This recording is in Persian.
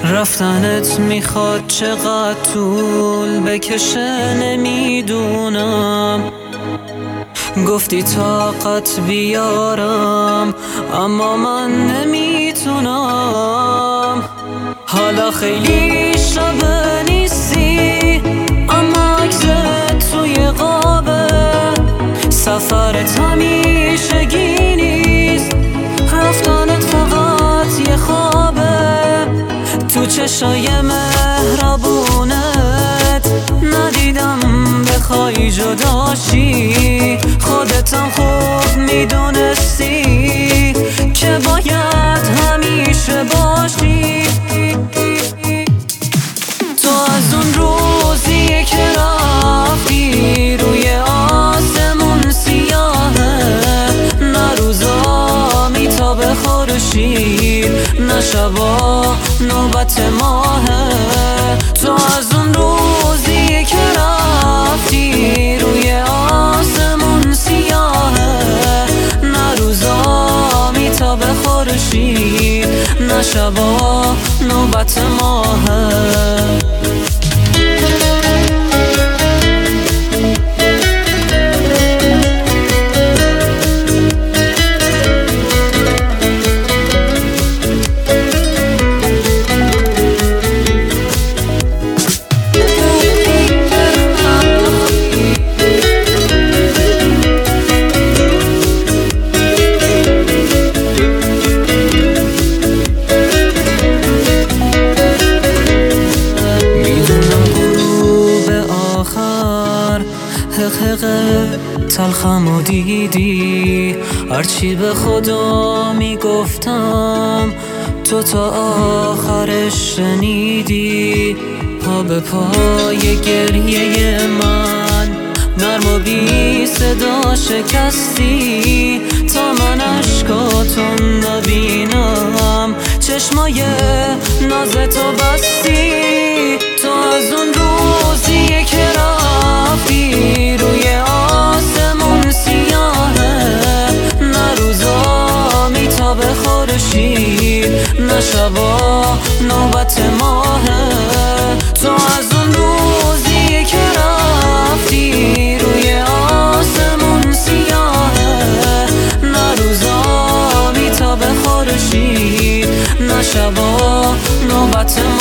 رفتنت میخواد چقدر طول بکشه نمیدونم. گفتی طاقت بیارم اما من نمیتونم. حالا خیلی شبه نیستی اما عکست توی قابه. سفرت همیشگی نیست، رفتنت فقط یه خوابه. تو چشای مهربونت ندیدم بخوای جداشی. خودتم خوب میدونستی که باید همیشه باشی. تو از اون روزی که رفتی روی آسمون سیاهه، نه روزا میتابه خورشید نه شبا نوبت ماهه. تو از اون روزی که رفتی روی آسمون سیاهه، نه روزا میتابه خورشید نه شبا نوبت ماهه. تلخمو دیدی، هرچی به خدا میگفتم تو تا آخرش شنیدی. پا به پای گریه من نرم و بی صدا شکستی تا من اشکاتو نبینم. چشمای نازتو بستی. تو از اون روزی که رفتی روی آسمون سیاهه، نه روزا میتابه خورشید نه شبا نوبت ماهه. تو از اون روزی که رفتی روی آسمون سیاهه، نه روزا میتابه خورشید نه شبا نوبت